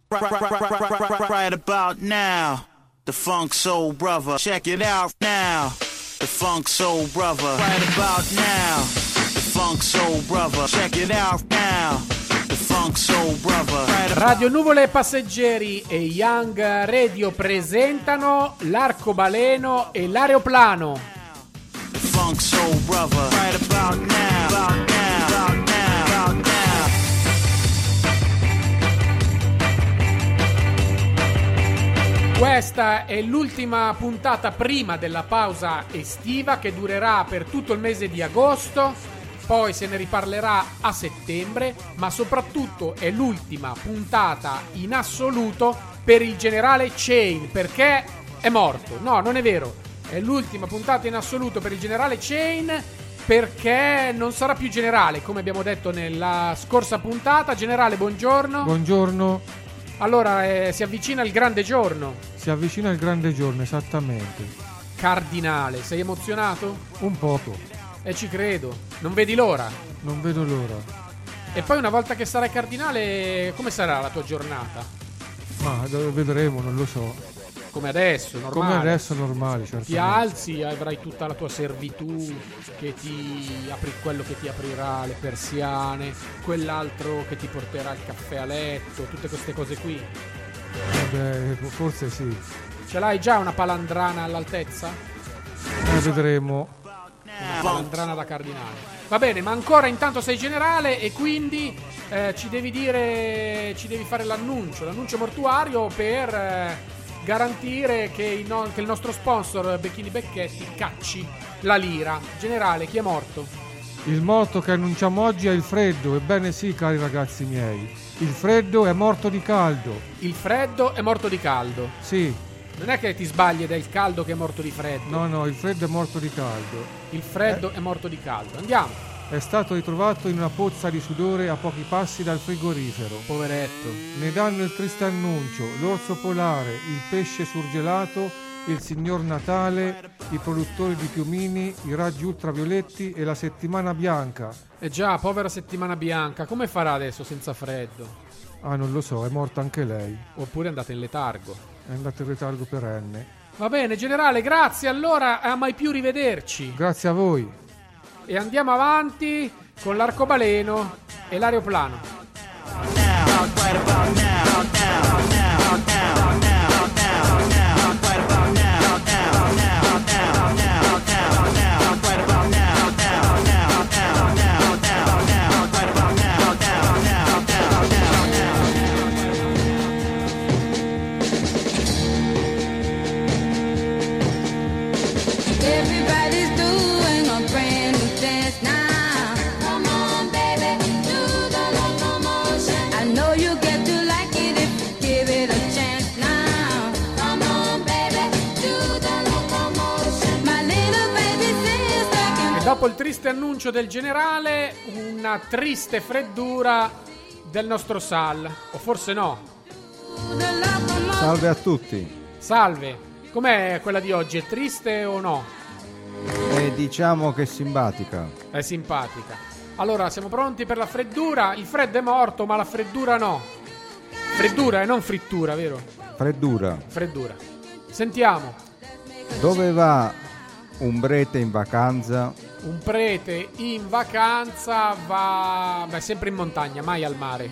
Right about now, the Funk Soul Brother. Check it out now, the Funk Soul Brother. Right about now, the Funk Soul Brother. Check it out now, the Funk Soul Brother. Radio Nuvole Passeggeri e Young Radio presentano l'Arcobaleno e l'Aeroplano. The Funk Soul Brother. Right about now, about now, about now, about now. Questa è l'ultima puntata prima della pausa estiva che durerà per tutto il mese di agosto, poi se ne riparlerà a settembre, ma soprattutto è l'ultima puntata in assoluto per il generale Chain, perché è morto. No, non è vero, è l'ultima puntata in assoluto per il generale Chain perché non sarà più generale, come abbiamo detto nella scorsa puntata. Generale, buongiorno. Buongiorno. Allora, si avvicina il grande giorno. Si avvicina il grande giorno, esattamente. Cardinale, sei emozionato? Un poco. Ci credo. Non vedi l'ora? Non vedo l'ora. E poi una volta che sarai cardinale, come sarà la tua giornata? Ma vedremo, non lo so. Come adesso, normale? Come adesso, normale, certamente. Ti alzi, avrai tutta la tua servitù, che ti apri quello che ti aprirà le persiane, quell'altro che ti porterà il caffè a letto, tutte queste cose qui. Beh, forse sì. Ce l'hai già una palandrana all'altezza? Vedremo. Una palandrana da cardinale. Va bene, ma ancora intanto sei generale e quindi ci devi fare l'annuncio mortuario per garantire che il nostro sponsor Becchini Becchetti cacci la lira. Generale, chi è morto? Il morto che annunciamo oggi è il freddo. Ebbene sì, cari ragazzi miei. Il freddo è morto di caldo. Il freddo è morto di caldo? Sì. Non è che ti sbagli ed è il caldo che è morto di freddo. No, il freddo è morto di caldo. Il freddo è morto di caldo. Andiamo. È stato ritrovato in una pozza di sudore a pochi passi dal frigorifero. Poveretto. Ne danno il triste annuncio l'orso polare, il pesce surgelato, il signor Natale, i produttori di piumini, i raggi ultravioletti e la settimana bianca. Già, povera settimana bianca. Come farà adesso senza freddo? Ah, non lo so, è morta anche lei. Oppure è andata in letargo. È andata in letargo perenne. Va bene, generale, grazie. Allora, a mai più rivederci. Grazie a voi. E andiamo avanti con l'Arcobaleno e l'Aeroplano. Dopo il triste annuncio del generale, una triste freddura del nostro Sal, o forse no. Salve a tutti. Salve, com'è quella di oggi? È triste o no? Diciamo che è simpatica. È simpatica. Allora, siamo pronti per la freddura? Il freddo è morto, ma la freddura no. Freddura e non frittura, vero? Freddura. Freddura. Sentiamo. Dove va un prete in vacanza? Un prete in vacanza va sempre in montagna, mai al mare.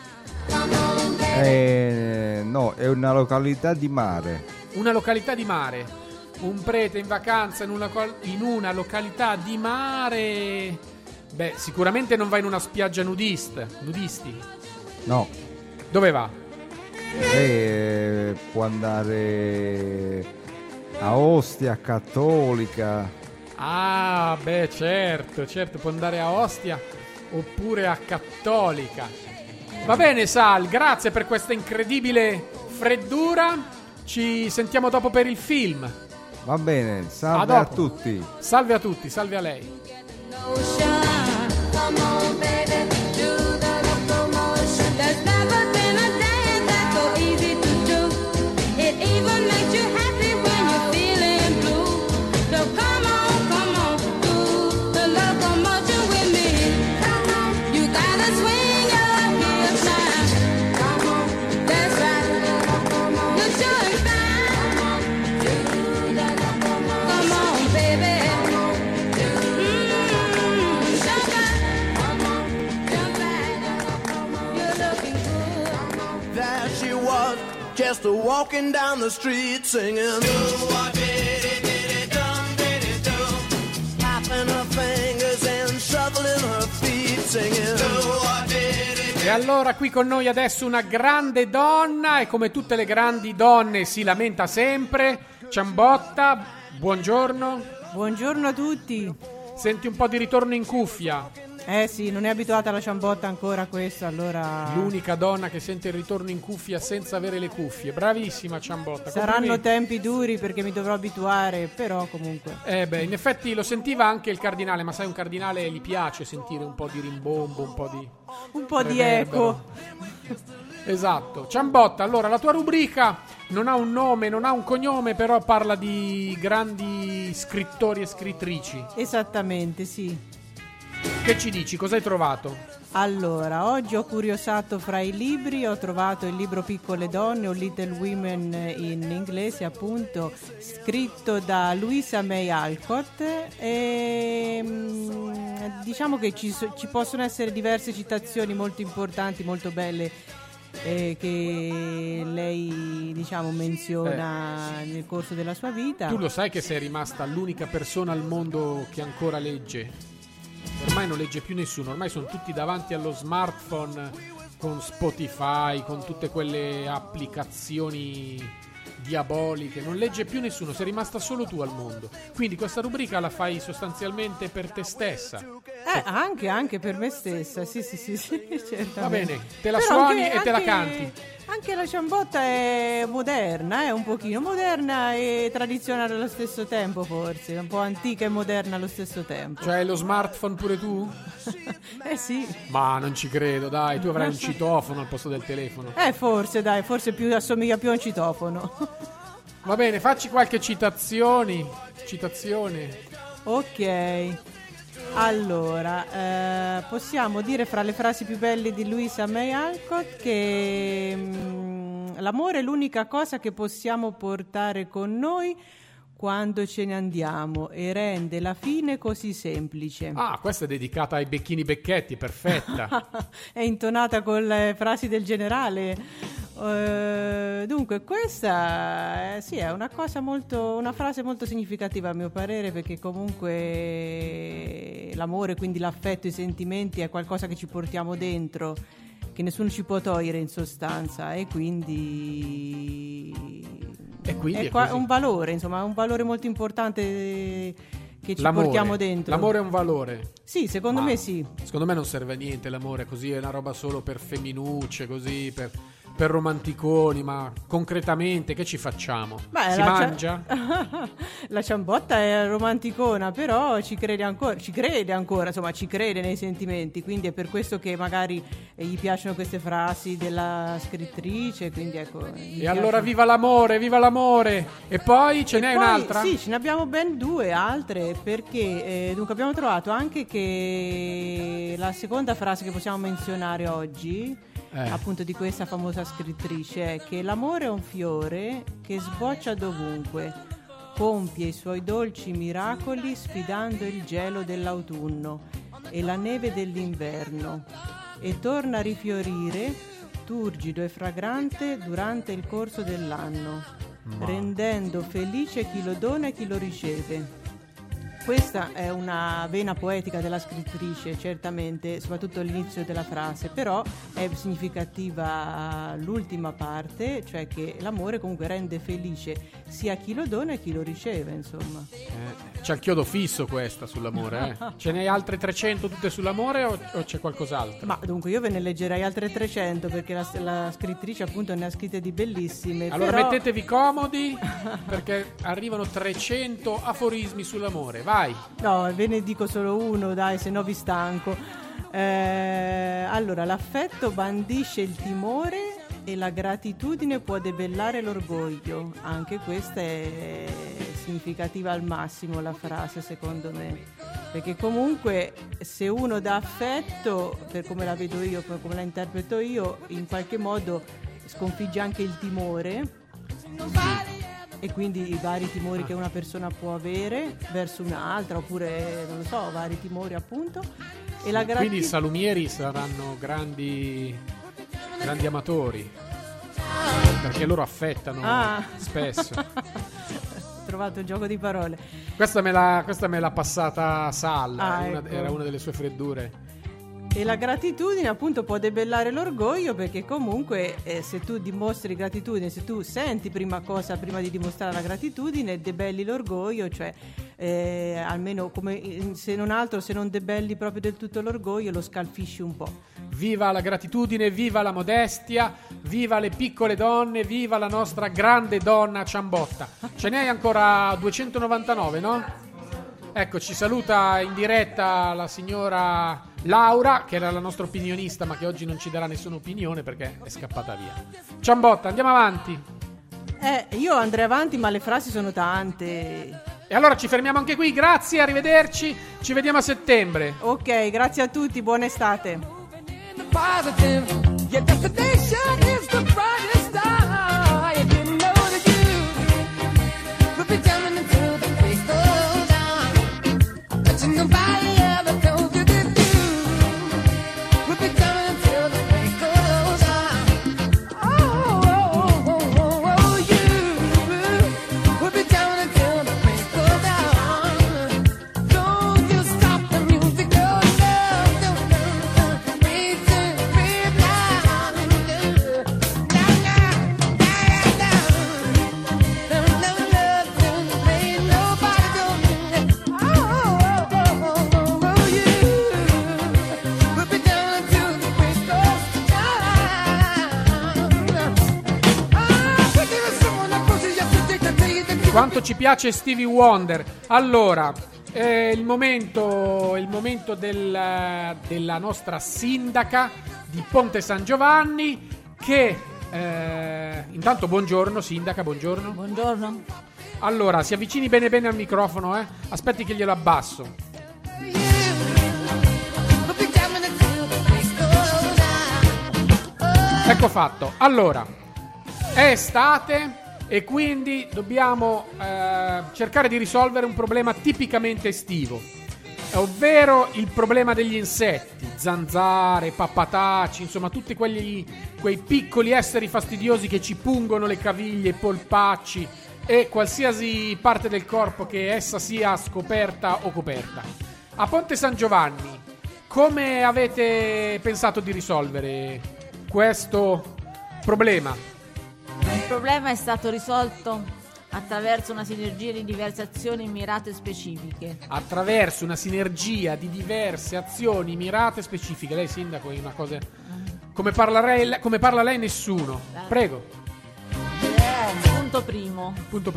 No, è una località di mare. Una località di mare. Un prete in vacanza in una località di mare. Beh, sicuramente non va in una spiaggia nudisti. No. Dove va? Può andare a Ostia, Cattolica. Ah, beh, certo, può andare a Ostia oppure a Cattolica. Va bene, Sal, grazie per questa incredibile freddura. Ci sentiamo dopo per il film. Va bene, salve a tutti. Salve a tutti, salve a lei. That's right. just walking down the street singing. Tapping her fingers and shuffling her feet singing. E allora qui con noi adesso una grande donna, e come tutte le grandi donne si lamenta sempre. Ciambotta, buongiorno. Buongiorno a tutti. Senti un po' di ritorno in cuffia. Sì, non è abituata la Ciambotta ancora a questo, allora... L'unica donna che sente il ritorno in cuffia senza avere le cuffie. Bravissima Ciambotta. Saranno tempi duri perché mi dovrò abituare, però comunque... In effetti lo sentiva anche il cardinale, ma sai, un cardinale gli piace sentire un po' di rimbombo, un po' di eco. Esatto. Ciambotta, allora la tua rubrica non ha un nome, non ha un cognome, però parla di grandi scrittori e scrittrici. Esattamente, sì. Che ci dici? Cosa hai trovato? Allora, oggi ho curiosato fra i libri, ho trovato il libro Piccole donne o Little Women in inglese, appunto, scritto da Louisa May Alcott, e diciamo che ci possono essere diverse citazioni molto importanti, molto belle, che lei, diciamo, menziona nel corso della sua vita. Tu lo sai che sei rimasta l'unica persona al mondo che ancora legge? Ormai non legge più nessuno, ormai sono tutti davanti allo smartphone con Spotify, con tutte quelle applicazioni diaboliche, non legge più nessuno, sei rimasta solo tu al mondo. Quindi questa rubrica la fai sostanzialmente per te stessa. Anche per me stessa, sì, certamente. Va bene, te la però suoni e te la canti. Anche la Ciambotta è moderna, un pochino moderna e tradizionale allo stesso tempo, forse, un po' antica e moderna allo stesso tempo. Cioè lo smartphone pure tu? Sì. Ma non ci credo, dai, tu avrai un citofono al posto del telefono. Forse assomiglia più a un citofono. Va bene, facci qualche citazione. Ok. Allora, possiamo dire fra le frasi più belle di Louisa May Alcott che l'amore è l'unica cosa che possiamo portare con noi quando ce ne andiamo e rende la fine così semplice. Questa è dedicata ai Becchini Becchetti, perfetta. È intonata con le frasi del generale. Dunque questa è una frase molto significativa a mio parere, perché comunque l'amore, quindi l'affetto, i sentimenti è qualcosa che ci portiamo dentro, che nessuno ci può togliere in sostanza, e quindi è un valore, insomma, un valore molto importante che ci portiamo dentro. L'amore è un valore? Sì, secondo me sì. Secondo me non serve a niente l'amore, così è una roba solo per femminucce, così per romanticoni, ma concretamente che ci facciamo? Si mangia? La Ciambotta è romanticona, però ci crede ancora, insomma ci crede nei sentimenti, quindi è per questo che magari gli piacciono queste frasi della scrittrice, quindi ecco. E allora viva l'amore! E poi ce n'è un'altra? Sì, ce ne abbiamo ben due altre, perché dunque abbiamo trovato anche che la seconda frase che possiamo menzionare oggi, appunto, di questa famosa scrittrice, è che l'amore è un fiore che sboccia dovunque, compie i suoi dolci miracoli sfidando il gelo dell'autunno e la neve dell'inverno, e torna a rifiorire turgido e fragrante durante il corso dell'anno, rendendo felice chi lo dona e chi lo riceve. Questa è una vena poetica della scrittrice, certamente, soprattutto all'inizio della frase, però è significativa l'ultima parte, cioè che l'amore comunque rende felice sia chi lo dona e chi lo riceve, insomma. C'è il chiodo fisso questa sull'amore, Ce ne hai altre 300 tutte sull'amore o c'è qualcos'altro? Ma dunque io ve ne leggerei altre 300, perché la scrittrice appunto ne ha scritte di bellissime. Allora però... mettetevi comodi, perché arrivano 300 aforismi sull'amore, vai! No, ve ne dico solo uno, dai, se no vi stanco. Allora, l'affetto bandisce il timore e la gratitudine può debellare l'orgoglio. Anche questa è significativa al massimo, la frase, secondo me, perché comunque se uno dà affetto, per come la vedo io, per come la interpreto io, in qualche modo sconfigge anche il timore, e quindi i vari timori che una persona può avere verso un'altra, oppure non lo so, vari timori appunto. E la quindi i salumieri saranno grandi amatori. perché loro affettano spesso. Ho trovato un gioco di parole. Questa me l'ha passata Salla, ecco. Era una delle sue freddure. E la gratitudine appunto può debellare l'orgoglio, perché comunque se tu dimostri gratitudine, se tu senti prima di dimostrare la gratitudine, debelli l'orgoglio, cioè almeno come se non altro, se non debelli proprio del tutto l'orgoglio, lo scalfisci un po'. Viva la gratitudine, viva la modestia, viva le piccole donne, viva la nostra grande donna Ciambotta. Ce ne hai ancora 299, no? Ecco, ci saluta in diretta la signora Laura, che era la nostra opinionista, ma che oggi non ci darà nessuna opinione perché è scappata via. Ciambotta, andiamo avanti. Io andrei avanti, ma le frasi sono tante. E allora ci fermiamo anche qui, grazie, arrivederci, ci vediamo a settembre. Ok, grazie a tutti, buona estate. Positive, your destination is the brightest star. You didn't know that you would be jumping into the place goes down, but nobody ever told you that you would be jumping into the place goes down. Oh, you would be jumping until the place goes down. Don't you stop the music, no. Quanto ci piace Stevie Wonder. Allora, il momento della nostra sindaca di Ponte San Giovanni, che intanto buongiorno sindaca, buongiorno. Buongiorno. Allora, si avvicini bene bene al microfono, aspetti che glielo abbasso. Ecco fatto. Allora, è estate e quindi dobbiamo cercare di risolvere un problema tipicamente estivo, ovvero il problema degli insetti, zanzare, pappataci, insomma tutti quei piccoli esseri fastidiosi che ci pungono le caviglie, i polpacci e qualsiasi parte del corpo che essa sia scoperta o coperta. A Ponte San Giovanni, come avete pensato di risolvere questo problema? Il problema è stato risolto attraverso una sinergia di diverse azioni mirate e specifiche. Attraverso una sinergia di diverse azioni mirate e specifiche. Lei, sindaco, è una cosa... Come parla lei nessuno. Prego. Punto primo.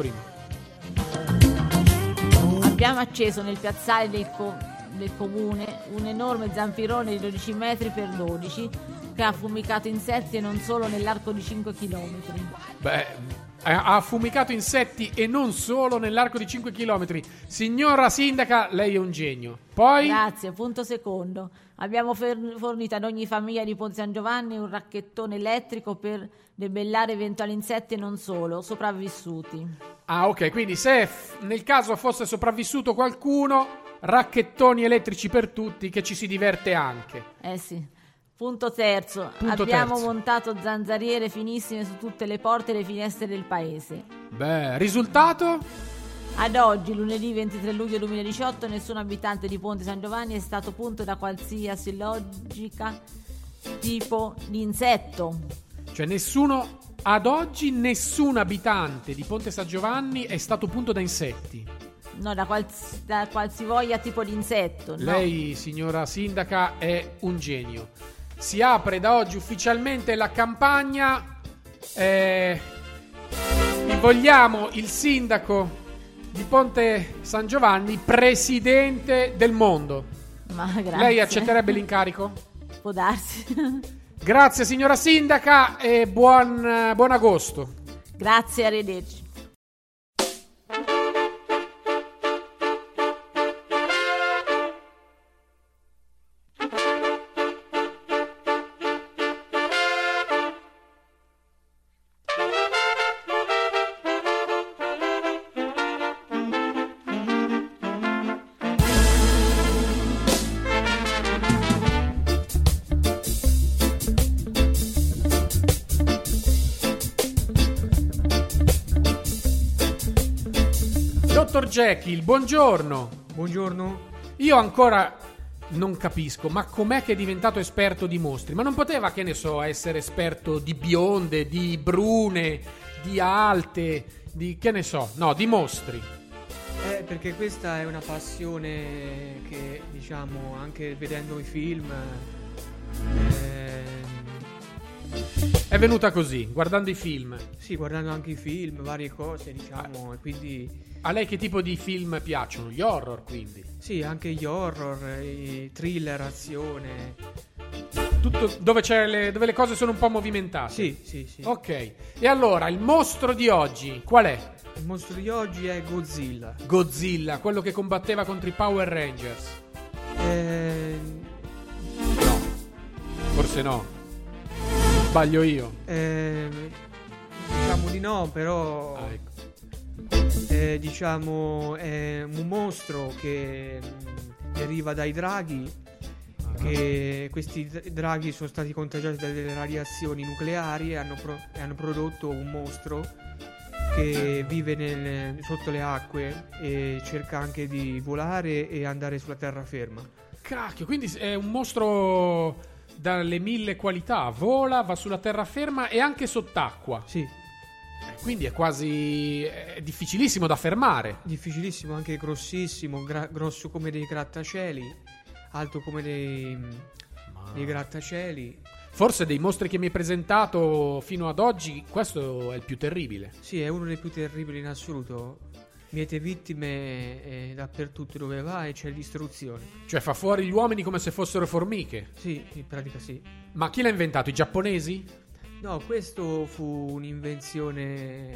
Abbiamo acceso nel piazzale del comune un enorme zampirone di 12 metri per 12 che ha affumicato insetti e non solo nell'arco di 5 chilometri. Beh, ha affumicato insetti e non solo nell'arco di 5 chilometri. Signora sindaca, lei è un genio. Poi? Grazie. Punto secondo. Abbiamo fornito ad ogni famiglia di Ponte San Giovanni un racchettone elettrico per debellare eventuali insetti e non solo, sopravvissuti. Ah, ok, quindi se nel caso fosse sopravvissuto qualcuno, racchettoni elettrici per tutti, che ci si diverte anche. Sì. Punto terzo. Abbiamo montato zanzariere finissime su tutte le porte e le finestre del paese. Beh, risultato? Ad oggi, lunedì 23 luglio 2018, nessun abitante di Ponte San Giovanni è stato punto da qualsiasi logica tipo di insetto. Cioè ad oggi nessun abitante di Ponte San Giovanni è stato punto da insetti. No, da qualsivoglia tipo di insetto. No. Lei, signora sindaca, è un genio. Si apre da oggi ufficialmente la campagna. Vogliamo il sindaco di Ponte San Giovanni presidente del mondo. Ma grazie. Lei accetterebbe l'incarico? Può darsi. Grazie signora sindaca e buon agosto. Grazie, arrivederci. Dottor Jekyll, buongiorno. Buongiorno. Io ancora non capisco, ma com'è che è diventato esperto di mostri? Ma non poteva, che ne so, essere esperto di bionde, di brune, di alte, di che ne so, no, di mostri. Perché questa è una passione che, diciamo, anche vedendo i film, È venuta così, guardando i film. sì, guardando anche i film, varie cose, diciamo, e quindi A lei che tipo di film piacciono? Gli horror, quindi? sì, anche gli horror, i thriller, azione. Tutto dove le cose sono un po' movimentate. Sì. Ok. E allora, il mostro di oggi qual è? Il mostro di oggi è Godzilla. Godzilla, quello che combatteva contro i Power Rangers. No. Forse no. Sbaglio io. Diciamo di no, però Ah, ecco. diciamo è un mostro che deriva dai draghi. Che questi draghi sono stati contagiati da delle radiazioni nucleari e hanno prodotto un mostro che vive sotto le acque e cerca anche di volare e andare sulla terraferma. Cacchio, quindi è un mostro dalle 1000 qualità. Vola, va sulla terraferma e anche sott'acqua. Sì, Quindi è quasi è difficilissimo da fermare. difficilissimo, anche grossissimo, grosso come dei grattacieli, alto come dei grattacieli. Forse dei mostri che mi hai presentato fino ad oggi, questo è il più terribile. Sì, è uno dei più terribili in assoluto. Miete vittime dappertutto dove va e c'è distruzione. Cioè fa fuori gli uomini come se fossero formiche. Sì, in pratica sì. Ma chi l'ha inventato? I giapponesi? No, questo fu un'invenzione,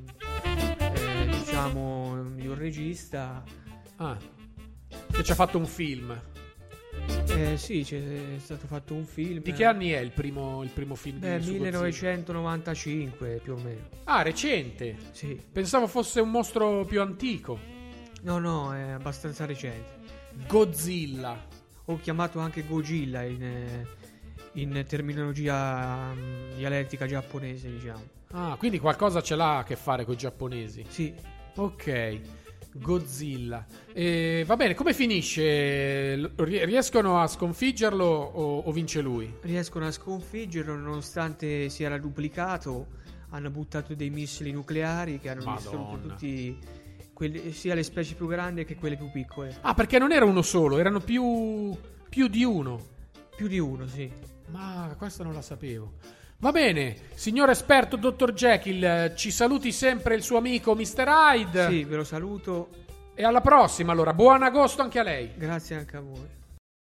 diciamo, di un regista. Ah, che ci ha fatto un film. Sì, c'è stato fatto un film. Di che anni è il primo film di su Godzilla? 1995 più o meno. Ah, recente. Sì. Pensavo fosse un mostro più antico. No, è abbastanza recente. Godzilla. Ho chiamato anche Godzilla in terminologia dialettica giapponese, diciamo. Ah, quindi qualcosa ce l'ha a che fare con i giapponesi. Sì. Ok, Godzilla. Va bene, come finisce? Riescono a sconfiggerlo o vince lui? Riescono a sconfiggerlo nonostante sia duplicato. Hanno buttato dei missili nucleari che hanno distrutto tutti sia le specie più grandi che quelle più piccole. Ah, perché non era uno solo, erano più di uno. Più di uno, sì. Ma questo non la sapevo. Va bene, signor esperto Dr. Jekyll, ci saluti sempre il suo amico Mr. Hyde. Sì, ve lo saluto. E alla prossima, allora. Buon agosto anche a lei. Grazie anche a voi.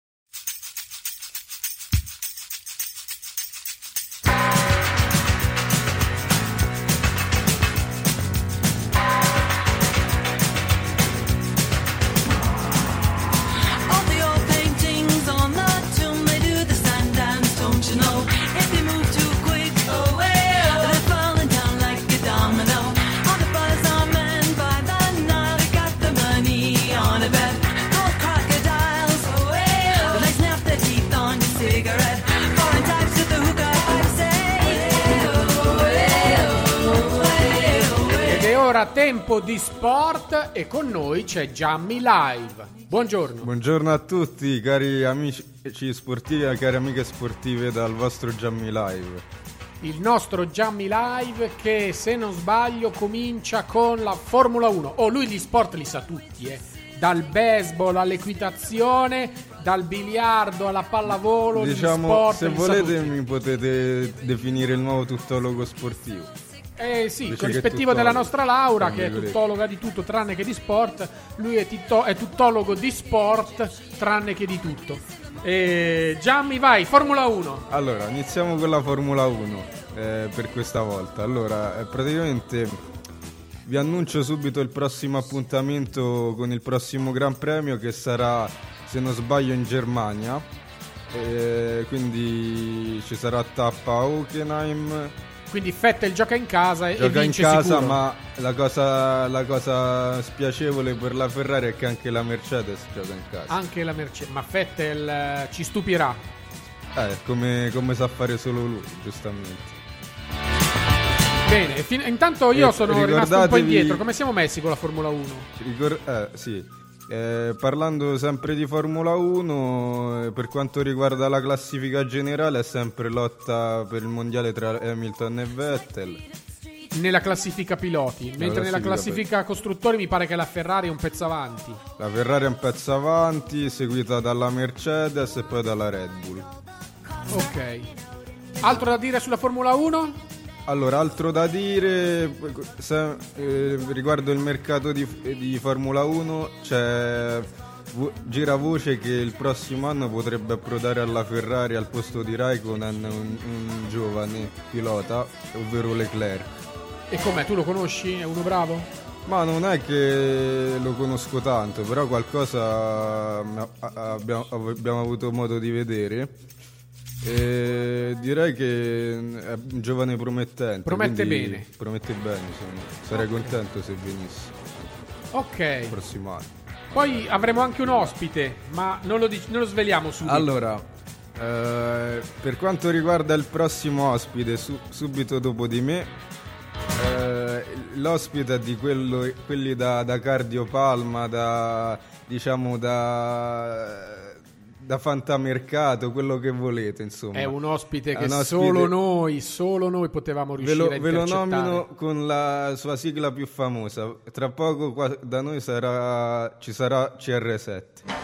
All the old paintings on the tomb, they do the sand dance, don't you know? If they move too quick, they're falling down like a domino. All the buzz on men by the Nile, they got the money on a bet. Gold crocodiles, they snap their teeth on your cigarette. Foreign types with the hookah, I say. Ed è ora tempo di sport e con noi c'è Giammi Live. Buongiorno. Buongiorno a tutti cari amici sportivi e cari amiche sportive dal vostro Giammi Live. Il nostro Giammi Live che, se non sbaglio, comincia con la Formula 1. Oh, lui gli sport li sa tutti, dal baseball all'equitazione, dal biliardo alla pallavolo, gli Diciamo, sport se li sa volete tutti. mi potete definire il nuovo tuttologo sportivo. Sì, Dice corrispettivo che è della tuttologo, nostra Laura, tra che è virgolette. tuttologa di tutto tranne che di sport. Lui è tuttologo di sport tranne che di tutto. Giammi, vai, Formula 1. Allora, iniziamo con la Formula 1 per questa volta. Allora, praticamente vi annuncio subito il prossimo appuntamento con il prossimo Gran Premio che sarà, se non sbaglio, in Germania. Quindi ci sarà tappa a Hockenheim. Quindi Vettel gioca in casa e Gioca in vince casa, sicuro. ma la cosa spiacevole per la Ferrari è che anche la Mercedes gioca in casa. Anche la Mercedes, ma Vettel ci stupirà. Come sa fare solo lui, giustamente. Bene, intanto io sono rimasto un po' ricordatevi- indietro. Come siamo messi con la Formula 1? Sì. Parlando sempre di Formula 1, per quanto riguarda la classifica generale è sempre lotta per il mondiale tra Hamilton e Vettel. Nella classifica piloti, mentre nella classifica costruttori mi pare che la Ferrari è un pezzo avanti. La Ferrari è un pezzo avanti, seguita dalla Mercedes e poi dalla Red Bull. Ok. Altro da dire sulla Formula 1? Allora, altro da dire riguardo il mercato di Formula 1, gira voce che il prossimo anno potrebbe approdare alla Ferrari al posto di Raikkonen un giovane pilota, ovvero Leclerc. E com'è? Tu lo conosci? È uno bravo? Ma non è che lo conosco tanto, però qualcosa abbiamo avuto modo di vedere. E direi che è un giovane promettente. Promette quindi bene. Promette bene, sarei contento se venisse Ok. il prossimo anno. Poi avremo anche un ospite, ma non lo sveliamo subito. Allora, per quanto riguarda il prossimo ospite, subito dopo di me, l'ospite è di quelli da Cardiopalma, da fantamercato, quello che volete, insomma. È un ospite che solo noi potevamo riuscire a Ve lo intercettare. nomino con la sua sigla più famosa. Tra poco qua da noi ci sarà CR7.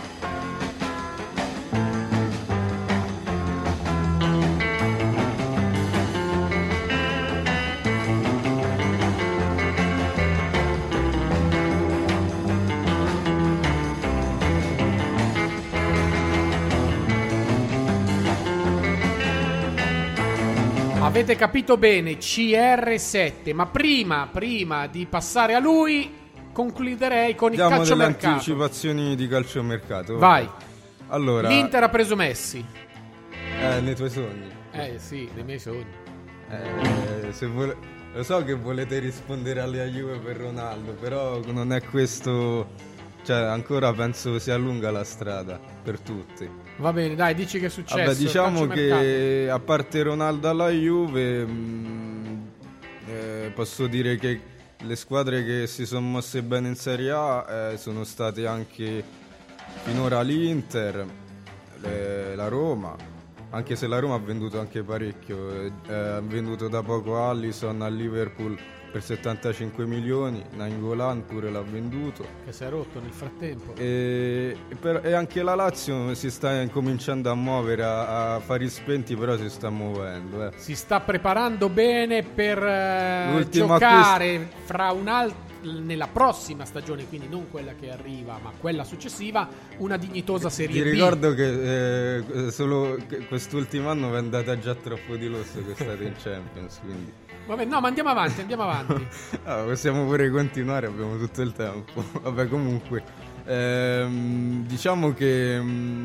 Avete capito bene, CR7, ma prima di passare a lui concluderei con il Diamo delle calciomercato. anticipazioni di calciomercato. Vai. Allora, L'Inter ha preso Messi. nei tuoi sogni. Sì, nei miei sogni. Lo so che volete rispondere alla Juve per Ronaldo, però non è questo. Cioè, ancora penso sia lunga la strada per tutti. Va bene, dai, dici che è successo. Vabbè, diciamo calciomercato. che a parte Ronaldo alla Juve, posso dire che le squadre che si sono mosse bene in Serie A sono state anche finora l'Inter, la Roma, anche se la Roma ha venduto anche parecchio, ha venduto da poco Alisson al Liverpool per 75 milioni, Nainggolan pure l'ha venduto. Che si è rotto nel frattempo. E anche la Lazio si sta incominciando a muovere, a fare i spenti, però si sta muovendo. Si sta preparando bene per L'ultimo giocare nella prossima stagione, quindi non quella che arriva, ma quella successiva, una dignitosa Serie Ti B. ricordo che solo quest'ultimo anno vi è andata già troppo di lusso che state in Champions, quindi. Vabbè, no, ma andiamo avanti. Possiamo pure continuare, abbiamo tutto il tempo. Vabbè, comunque, diciamo che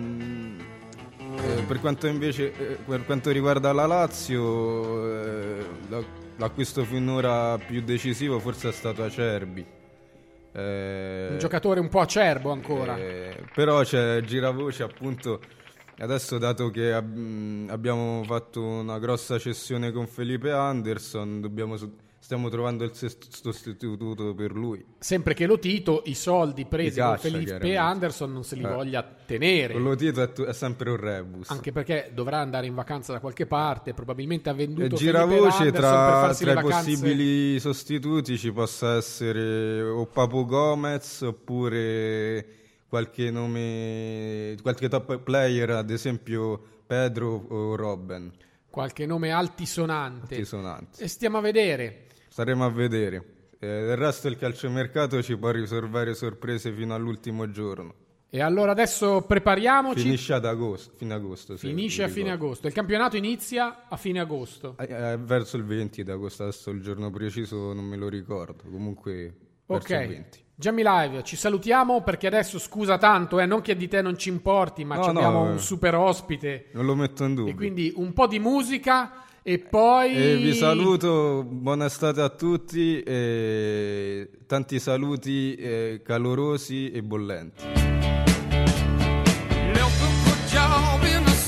per quanto riguarda la Lazio, l'acquisto finora più decisivo forse è stato Acerbi. Un giocatore un po' acerbo ancora. Però c'è giravoce, appunto. Adesso, dato che abbiamo fatto una grossa cessione con Felipe Anderson, stiamo trovando il sostituto per lui. Sempre che lo Tito i soldi presi con Felipe chiaramente. Anderson non se li voglia tenere. Con lo Tito è sempre un rebus. Anche perché dovrà andare in vacanza da qualche parte, probabilmente ha venduto Giravoce Felipe Anderson per tra farsi le i vacanze. possibili sostituti ci possa essere o Papu Gomez oppure qualche top player, ad esempio Pedro o Robben. Qualche nome altisonante. Altisonante. E stiamo a vedere. Staremo a vedere. Del resto il calciomercato ci può riservare sorprese fino all'ultimo giorno. E allora adesso prepariamoci. Finisce ad agosto, fine agosto. Finisce a fine agosto. Il campionato inizia a fine agosto. Verso il 20 d'agosto, adesso il giorno preciso non me lo ricordo. Comunque verso il 20. Giammi Live, ci salutiamo perché adesso, scusa tanto, non che di te non ci importi, ma abbiamo un super ospite. Non lo metto in dubbio. E quindi un po' di musica e poi... vi saluto, buona estate a tutti e tanti saluti calorosi e bollenti.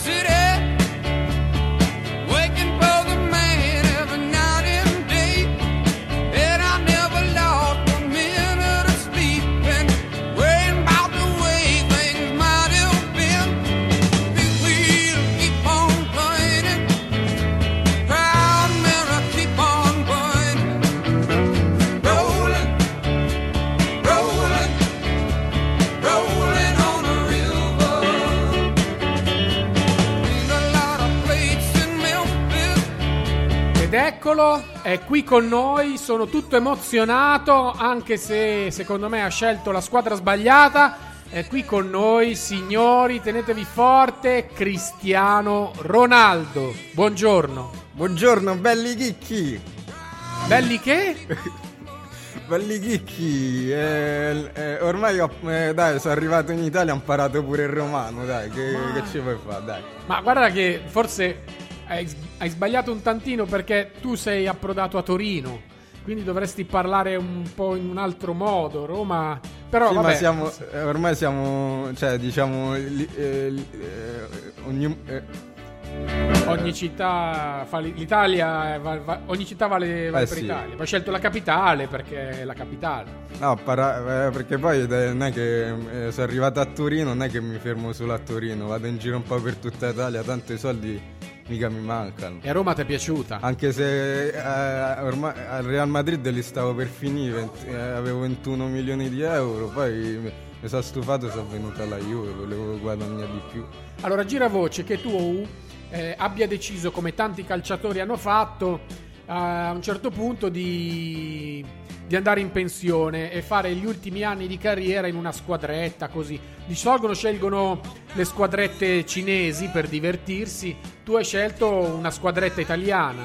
Waiting for the man every night and day. Eccolo, è qui con noi, sono tutto emozionato, anche se secondo me ha scelto la squadra sbagliata. È qui con noi, signori, tenetevi forte, Cristiano Ronaldo. Buongiorno. Buongiorno, belli chicchi. Belli che? Belli chicchi. Ormai dai, sono arrivato in Italia, ho imparato pure il romano, dai, che ci vuoi fare, dai. Ma guarda che forse hai sbagliato un tantino, perché tu sei approdato a Torino, quindi dovresti parlare un po' in un altro modo. Roma, però sì, vabbè. ma ormai siamo, cioè diciamo ogni città fa l'Italia, ogni città vale per sì. Italia. Poi hai scelto la capitale perché è la capitale. No, perché poi non è che sono arrivato a Torino, non è che mi fermo solo a Torino, vado in giro un po' per tutta Italia, tanto i soldi mica mi mancano. E a Roma ti è piaciuta? Anche se ormai al Real Madrid li stavo per finire, avevo 21 milioni di euro, poi mi sono stufato e sono venuto alla Juve, volevo guadagnare di più. Allora gira voce che tu abbia deciso, come tanti calciatori hanno fatto, a un certo punto di andare in pensione e fare gli ultimi anni di carriera in una squadretta così. Di solito scelgono le squadrette cinesi per divertirsi, tu hai scelto una squadretta italiana.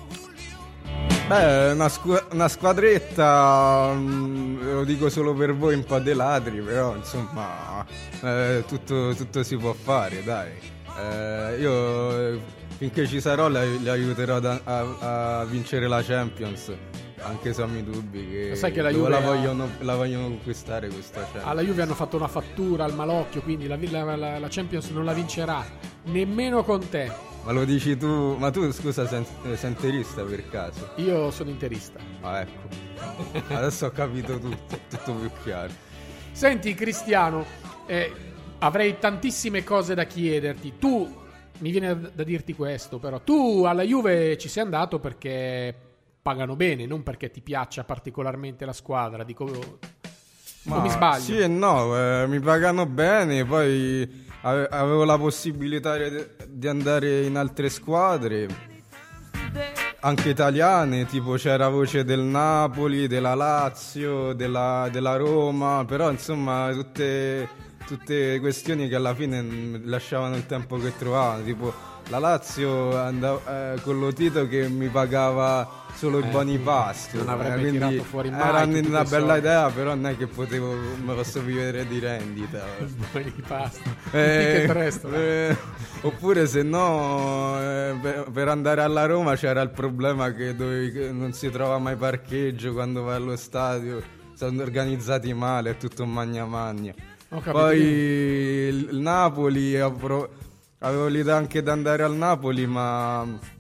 Beh, una squadretta, lo dico solo per voi un po' dei ladri, però insomma tutto si può fare, dai. Io finché ci sarò li aiuterò a vincere la Champions, anche se ho i dubbi che, sai che la dove Juve la vogliono conquistare questa Champions. Alla Juve hanno fatto una fattura al malocchio, quindi la Champions non la vincerà nemmeno con te. Ma lo dici tu? Ma tu scusa, sei interista per caso? Io sono interista. Ah, ecco. Adesso ho capito tutto più chiaro. Senti Cristiano, avrei tantissime cose da chiederti. Tu, mi viene da dirti questo, però tu alla Juve ci sei andato perché pagano bene, non perché ti piaccia particolarmente la squadra. Dico, ma mi sbaglio? Sì e no, mi pagano bene, poi avevo la possibilità di andare in altre squadre, anche italiane, tipo c'era voce del Napoli, della Lazio, della Roma, però insomma tutte questioni che alla fine lasciavano il tempo che trovavano, tipo la Lazio con lo Tito che mi pagava solo i buoni pasto, non avrebbe quindi tirato fuori mai era tutti una quei bella soldi. idea, però non è che mi posso vivere di rendita. Buoni pasto. Che presto. Oppure se no per andare alla Roma c'era il problema che non si trova mai parcheggio quando vai allo stadio, sono organizzati male, è tutto magna magna. Poi il Napoli, avevo l'idea anche di andare al Napoli, ma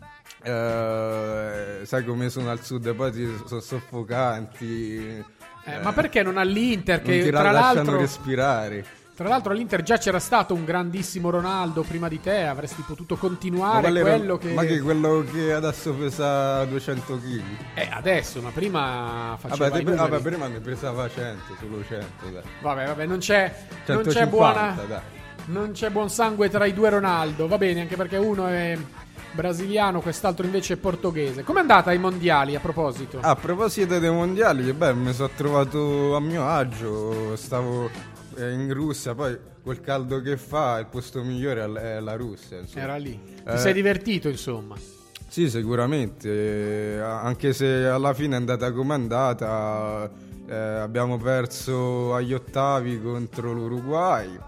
sai come sono al sud, poi sono soffocanti. Ma perché non all'Inter, che non ti tra lasciano l'altro respirare? Tra l'altro all'Inter già c'era stato un grandissimo Ronaldo prima di te, avresti potuto continuare quello che... Ma che quello che adesso pesa 200 kg? Adesso, ma prima faceva i numeri. Vabbè, prima ne pesava 100, solo 100, dai. Vabbè, non c'è 150, dai. Non c'è buon sangue tra i due Ronaldo, va bene, anche perché uno è brasiliano, quest'altro invece è portoghese. Com'è andata ai mondiali, a proposito? A proposito dei mondiali, mi sono trovato a mio agio, stavo in Russia, poi quel caldo che fa, il posto migliore è la Russia, insomma. Era lì. Ti sei divertito, insomma? Sì, sicuramente, anche se alla fine è andata come è andata, abbiamo perso agli ottavi contro l'Uruguay.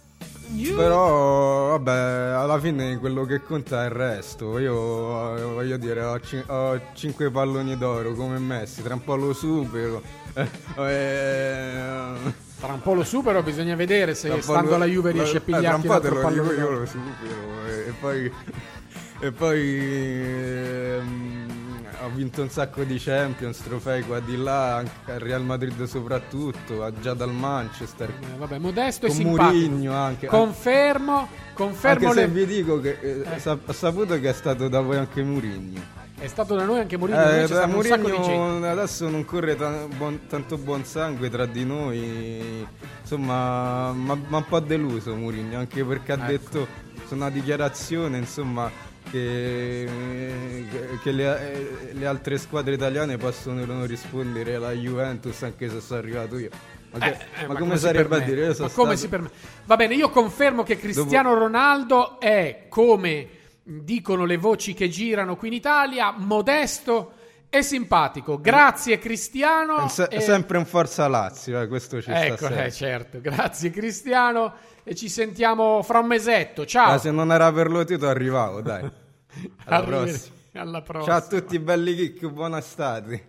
Però vabbè, alla fine quello che conta è il resto. Io voglio dire, ho 5 palloni d'oro come Messi, tra un po' lo supero. Tra un po' lo supero, bisogna vedere se stando alla Juve riesce a pigliarti l'altro pallone. Io lo supero e poi ho vinto un sacco di Champions, trofei qua di là, anche al Real Madrid soprattutto, già dal Manchester. Vabbè, modesto e con simpatico. Mourinho anche. Confermo anche se vi dico che ho saputo che è stato da voi anche Mourinho. È stato da noi anche Mourinho, Mourinho adesso non corre tanto buon sangue tra di noi, insomma, ma un po' deluso Mourinho, anche perché ha detto su una dichiarazione, insomma, che le altre squadre italiane possono non rispondere alla Juventus anche se sono arrivato io. Ma come sarebbe a dire? Io sono si permette? Va bene, io confermo che Cristiano Ronaldo è, come dicono le voci che girano qui in Italia, modesto e simpatico. Grazie Cristiano. Sempre un Forza Lazio, questo ci sta sempre. Certo. Grazie Cristiano e ci sentiamo fra un mesetto. Ciao. Se non era per lo Tito arrivavo, dai. Alla prossima. Ciao a tutti belli chicchi, buona estate.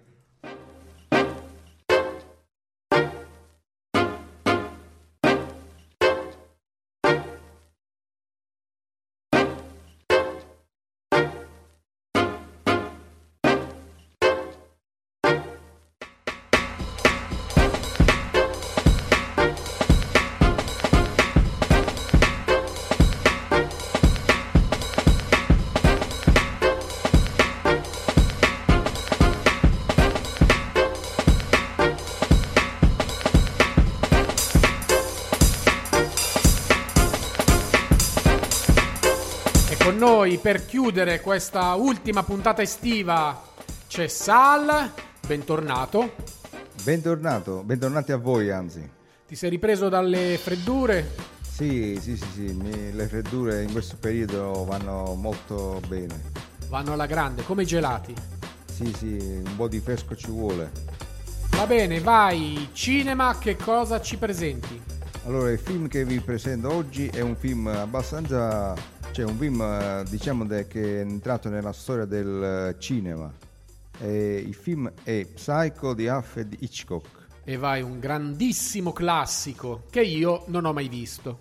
Con noi per chiudere questa ultima puntata estiva c'è Sal, bentornato. Bentornati a voi, anzi. Ti sei ripreso dalle freddure? Sì, le freddure in questo periodo vanno molto bene. Vanno alla grande, come i gelati. Sì, un po' di fresco ci vuole. Va bene, vai, cinema, che cosa ci presenti? Allora, il film che vi presento oggi è un film abbastanza... C'è un film, diciamo, che è entrato nella storia del cinema. Il film è Psycho di Alfred Hitchcock. E vai, un grandissimo classico che io non ho mai visto.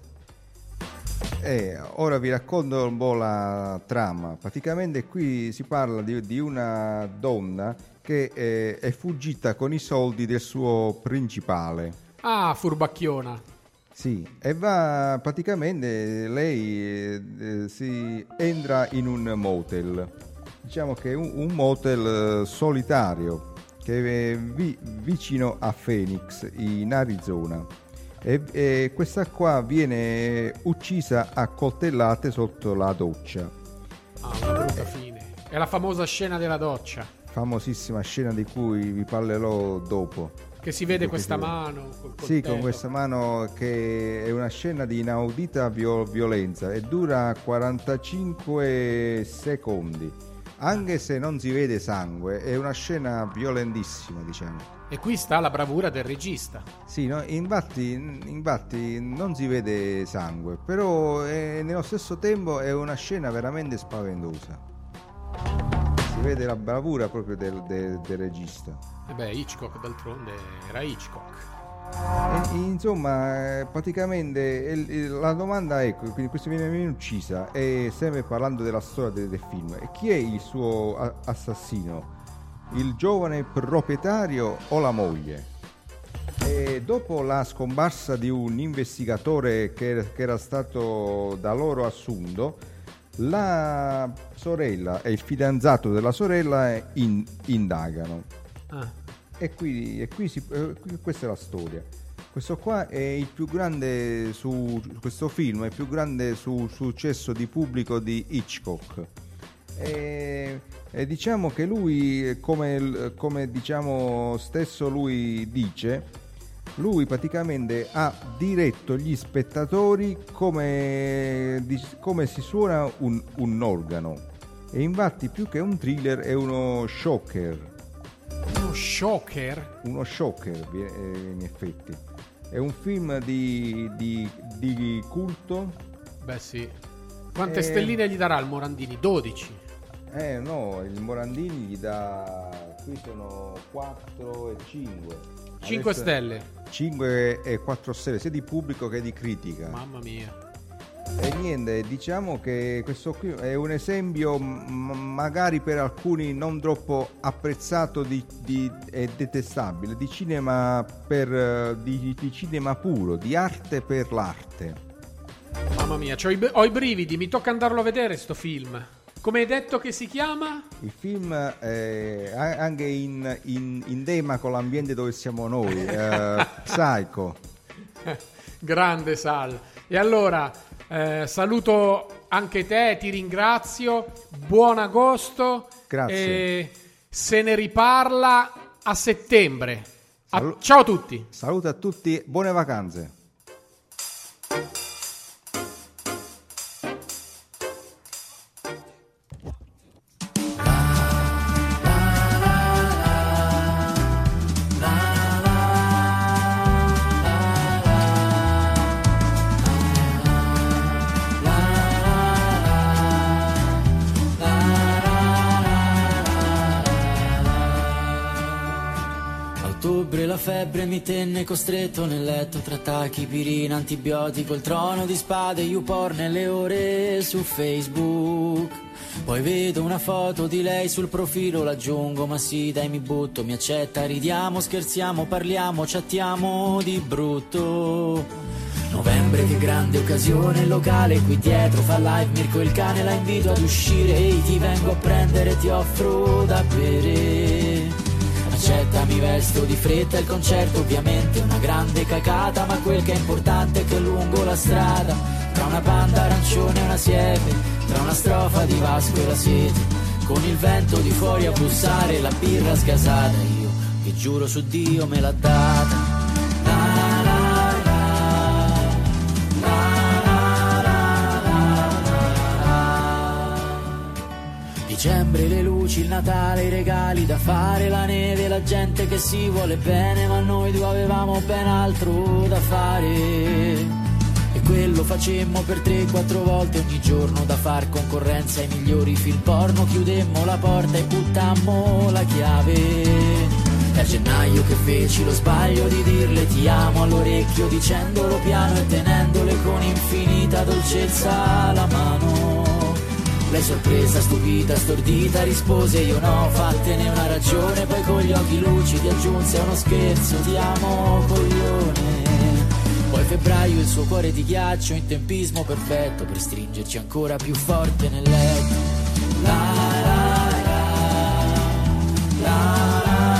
Ora vi racconto un po' la trama. Praticamente qui si parla di una donna che è fuggita con i soldi del suo principale. Ah, furbacchiona. Sì, e va praticamente lei si entra in un motel, diciamo che è un motel solitario che è vicino a Phoenix in Arizona e questa qua viene uccisa a coltellate sotto la doccia. Una brutta fine. È la famosa scena della doccia. Famosissima scena di cui vi parlerò dopo. Che si vede questa mano col coltello. Sì, con questa mano, che è una scena di inaudita violenza e dura 45 secondi. Anche se non si vede sangue, è una scena violentissima, diciamo. E qui sta la bravura del regista. Sì, no? Infatti non si vede sangue, però nello stesso tempo è una scena veramente spaventosa. Si vede la bravura proprio del regista. Hitchcock d'altronde era Hitchcock. Insomma, praticamente la domanda è, quindi questa viene uccisa e sempre parlando della storia del film, e chi è il suo assassino? Il giovane proprietario o la moglie? E dopo la scomparsa di un investigatore che era stato da loro assunto, la sorella e il fidanzato della sorella indagano. E questa è la storia. Questo qua è il più grande questo film è il più grande successo di pubblico di Hitchcock. E diciamo che lui, come diciamo stesso lui dice, lui praticamente ha diretto gli spettatori come si suona un organo, e infatti più che un thriller è uno shocker. Uno shocker in effetti. È un film di culto. Beh sì. Quante stelline gli darà il Morandini? 12? No, il Morandini gli dà... Qui sono 4 e 5. 5 stelle. 5 e 4 stelle, sia di pubblico che di critica. Mamma mia. E niente, diciamo che questo qui è un esempio magari per alcuni non troppo apprezzato e detestabile di cinema di cinema puro, di arte per l'arte. Mamma mia, ho i brividi, mi tocca andarlo a vedere sto film. Come hai detto che si chiama? Il film anche in tema con l'ambiente dove siamo noi, Psycho. Grande Sal. E allora saluto Anche te, ti ringrazio. Buon agosto. Grazie. Se ne riparla a settembre. Ciao a tutti. Saluto a tutti, buone vacanze. La febbre mi tenne costretto nel letto tra tachipirina, antibiotico, il trono di spade, YouPorn e le ore su Facebook. Poi vedo una foto di lei sul profilo, l'aggiungo, ma sì dai mi butto, mi accetta, ridiamo, scherziamo, parliamo, chattiamo di brutto. Novembre che grande occasione, il locale qui dietro fa live, Mirko il cane la invito ad uscire, ehi ti vengo a prendere, ti offro da bere. Accetta, mi vesto di fretta, il concerto ovviamente è una grande cacata, ma quel che è importante è che lungo la strada, tra una banda arancione e una siepe, tra una strofa di Vasco e la sete, con il vento di fuori a bussare, la birra sgasata, io vi giuro su Dio me l'ha data. Dicembre, le luci, il Natale, i regali da fare, la neve, la gente che si vuole bene, ma noi due avevamo ben altro da fare. E quello facemmo per 3-4 volte ogni giorno, da far concorrenza ai migliori film porno. Chiudemmo la porta e buttammo la chiave. E a gennaio che feci lo sbaglio di dirle ti amo all'orecchio, dicendolo piano e tenendole con infinita dolcezza la mano. Lei sorpresa, stupita, stordita rispose io no, fattene una ragione. Poi con gli occhi lucidi aggiunse uno scherzo, ti amo coglione. Poi febbraio il suo cuore di ghiaccio in tempismo perfetto per stringerci ancora più forte nel letto. La la la la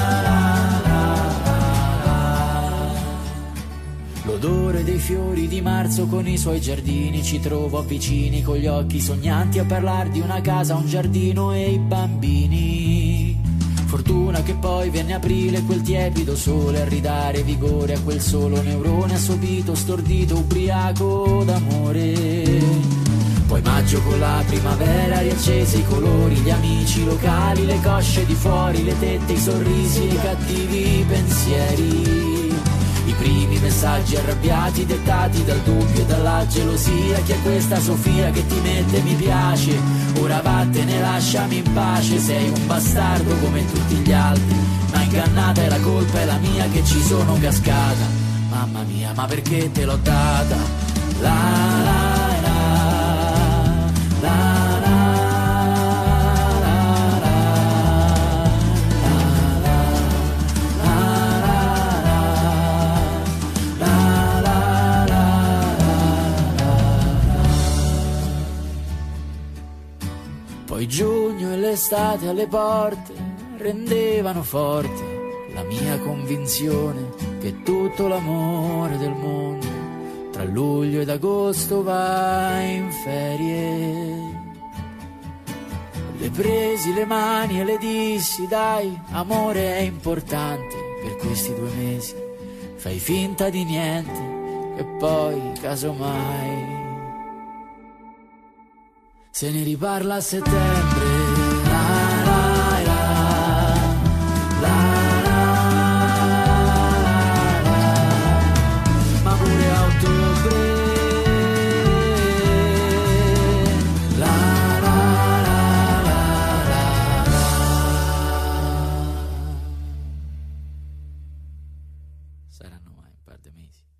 l'odore dei fiori di marzo con i suoi giardini, ci trovo vicini con gli occhi sognanti a parlar di una casa, un giardino e i bambini. Fortuna che poi venne aprile, quel tiepido sole a ridare vigore a quel solo neurone assopito, stordito, ubriaco d'amore. Poi maggio con la primavera riaccese i colori, gli amici locali, le cosce di fuori, le tette, i sorrisi, i cattivi pensieri. I primi messaggi arrabbiati dettati dal dubbio e dalla gelosia. Chi è questa Sofia che ti mette mi piace? Ora vattene, lasciami in pace. Sei un bastardo come tutti gli altri, ma ingannata e la colpa è la mia che ci sono cascata. Mamma mia, ma perché te l'ho data? La la la la. Poi giugno e l'estate alle porte rendevano forte la mia convinzione che tutto l'amore del mondo tra luglio ed agosto va in ferie. Le presi le mani e le dissi dai, amore è importante per questi 2 mesi, fai finta di niente e poi casomai se ne riparla a settembre. La la la la la, ma pure a ottobre. La la la la la. Saranno mai un par di mesi.